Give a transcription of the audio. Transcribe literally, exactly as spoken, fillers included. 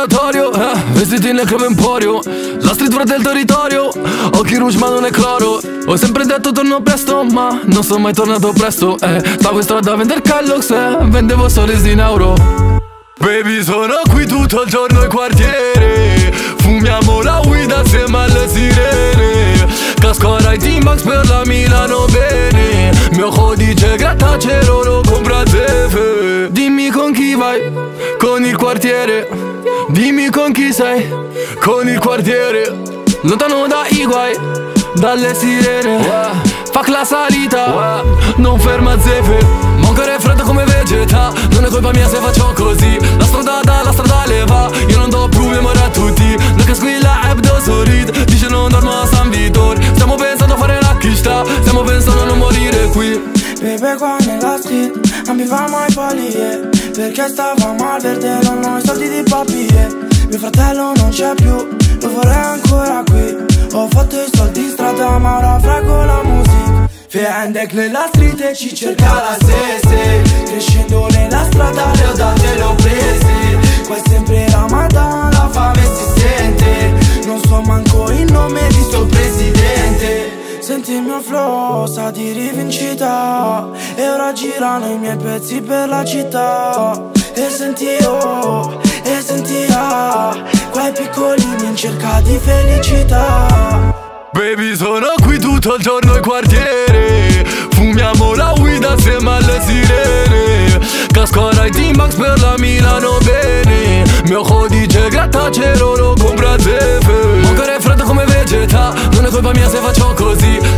laboratorio, eh, vestiti nel club Emporio, la street fra del territorio, occhi rouge ma non è cloro. Ho sempre detto torno presto, ma non sono mai tornato presto, eh. Stavo in strada a vender Kellogg's, eh, vendevo soldi in euro. Baby, sono qui tutto il giorno in quartiere, fumiamo la weed assieme alle sirene. Casco a T-Max per la Milano bene, mio codice grattacielo lo compra Zefe. Dimmi con chi vai, con il quartiere. Dimmi con chi sei, con il quartiere. Lontano dai guai, dalle sirene. Fuck la salita, non ferma Zefe. Moncare freddo come vegeta, non è colpa mia se faccio così. La strada dà, la strada le va, io non do più memoria a tutti. Non che squilla Hebdo Sorid, dice non dormo a San Vitor. Stiamo pensando a fare la chista, stiamo pensando a non morire qui. Bebe qua nella street, non mi fa mai palire, perché stavamo al verde, non ho i soldi di papi, eh. Mio fratello non c'è più, lo vorrei ancora qui. Ho fatto i soldi in strada ma ora frego la musica. Fai Hendek nella street e ci cerca la stesse. Crescendo nella strada le ho date le ho prese. Qua è sempre Ramadan, la fame si sente. Non so manco il nome di sto presidente. Senti il mio flow, sa di rivincita. E ora girano i miei pezzi per la città. E senti oh, e senti ah, quei piccolini in cerca di felicità. Baby, sono qui tutto il giorno in quartiere, fumiamo la weed assieme alle sirene. Casco a T-Max per la Milano bene, mio codice grattacielo lo compra Zefe. Moncare freddo come vegeta, non è colpa mia se faccio così.